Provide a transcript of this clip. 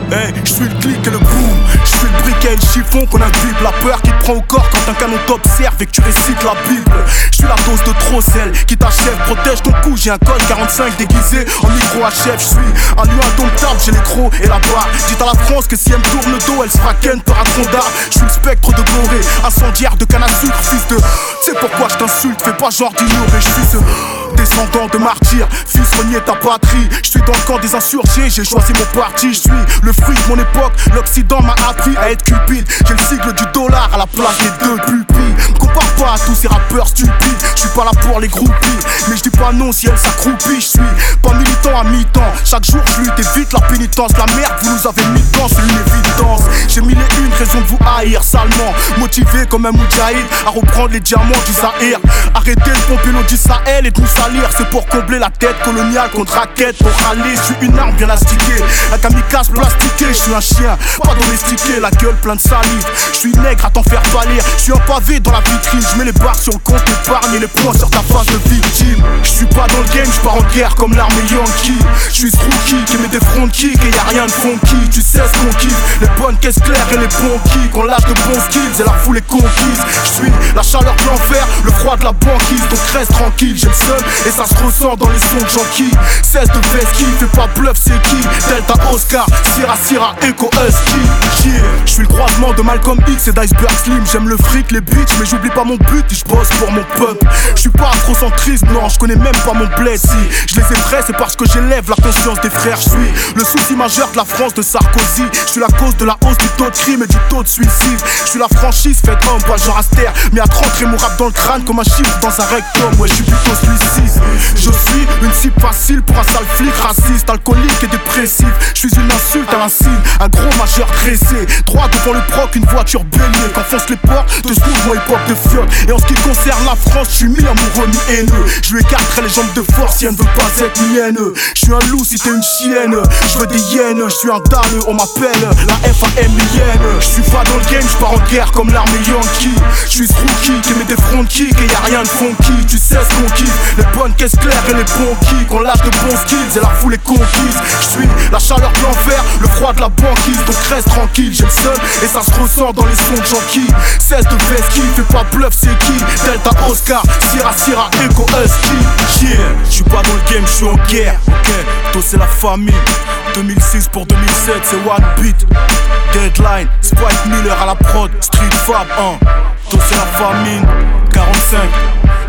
Hey, je suis le clic et le boom. Je suis le briquet et le chiffon qu'on imbibe. La peur qui te prend au corps quand un canon t'observe et que tu récites la Bible. Je suis la dose de trop sel qui t'achève. Protège ton cou, j'ai un code 45 déguisé en micro HF. Je suis un lieu indomptable, j'ai les crocs et la barre. Dites à la France que si elle me tourne le dos, elle sera ken par un tronc d'arbre. Je suis le spectre de Gorée, incendiaire de canne à sucre, fils de. Tu sais pourquoi je t'insulte, fais pas genre d'ignorer. Je suis ce descendant de martyr, fils renier ta patrie. Je suis dans le camp des insurgés, j'ai choisi mon parti. Je suis le fruit de mon époque, l'Occident m'a appris à être cupide. J'ai le sigle du dollar à la place des deux pupilles. Me compare pas à tous ces rappeurs stupides. Je suis pas là pour les groupies, mais je dis pas non si elle s'accroupit. Je suis pas militant à mi-temps, chaque jour je lutte, évite la pénitence. La merde vous nous avez mis dedans, c'est une évidence. J'ai mille et une raisons de vous haïr salement. Motivé comme un moudjahid à reprendre les diamants du Zahir. Arrêtez de pomper l'eau du Sahel et de nous salir. C'est pour combler la tête coloniale contre raquette. Pour râler, je suis une arme bien astiquée, un kamikaze plastiqué. Je suis un chien, pas domestiqué, la gueule pleine de salive. Je suis nègre à t'en faire pâlir. Je suis un pavé dans la vitrine, je mets les barres sur le compte épargne et les points sur ta face de victime. Je suis pas dans le game, je pars en guerre comme l'armée Yankee. Je suis ce rookie qui met des front kicks et y'a rien de funky. Tu sais ce qu'on kiffe, les bonnes caisses claires et les bons kicks. On lâche de bons skills et la foule est conquise. Je suis la chaleur de l'enfer, le froid de la banquise. Donc reste tranquille, j'ai le seum et ça se ressent dans les sons que j'enquille. Cesse de vesquille, fais pas bluff, c'est qui? Delta Oscar, Sierra, Echo Husky. Yeah. Je suis le croisement de Malcolm X et d'Iceberg Slim. J'aime le fric, les bitches, mais j'oublie pas mon but et je bosse pour mon peuple. Je suis pas afrocentriste, non, je connais même pas mon bled. Si je les ai vrais, c'est parce que j'élève la conscience des frères. Je suis le souci majeur de la France de Sarkozy. Je suis la cause de la hausse du taux de crime et du taux de suicide. Je suis la franchise faite homme, pas genre Aster. Mais à 30 mon rap dans le crâne comme un chiffre dans un rectum. Ouais, je suis plutôt suicide. Je suis une cible facile pour un sale flic raciste, alcoolique et dépressif. Je suis une insulte à l'insigne, un gros majeur dressé. Droit devant le proc, une voiture bélier. Qu'enfonce les portes de ce mouvement hip-hop de fiotte. Et en ce qui concerne la France, je suis mi-amoureux, mi-haineux. Je lui écarterai les jambes de force si elle ne veut pas être mienne. Je suis un loup si t'es une chienne. Je veux des yens, je suis un dalleux, on m'appelle la FAMIenne. Je suis pas dans le game, je pars en guerre comme l'armée Yankee. Je suis ce rookie qui met des front kicks et y'a rien de funky. Tu sais ce qu'on kiffe, les bonnes caisses claires et les bons kicks. On lâche de bons skills et la foule est conquise. Je suis la chaleur de l'enfer, le froid de la banquise. Donc reste tranquille, j'ai le seul et ça se ressent dans les sons que j'enquille. Cesse de vesquille, fais pas bluff, c'est qui? Delta Oscar, Sierra, Echo Husky. Yeah, je suis pas dans le game, je suis en guerre. Ok, toi c'est la famille. 2006 pour 2007, c'est One Beat. Deadline, Spike Miller à la prod, Street Fab 1. Toi c'est la famine, 45.